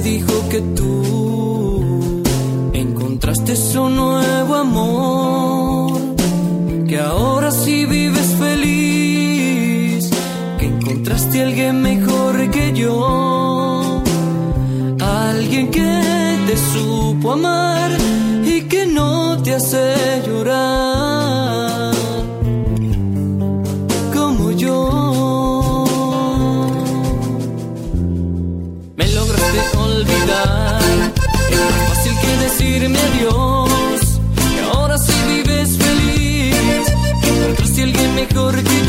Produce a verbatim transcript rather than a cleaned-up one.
dijo que tú encontraste un nuevo amor, que ahora sí vives feliz, que encontraste a alguien mejor que yo, alguien que te supo amar y que no te hace llorar como yo. Me lograste olvidar, es más fácil que decirme adiós, que ahora sí vives feliz, que encontraste a alguien mejor que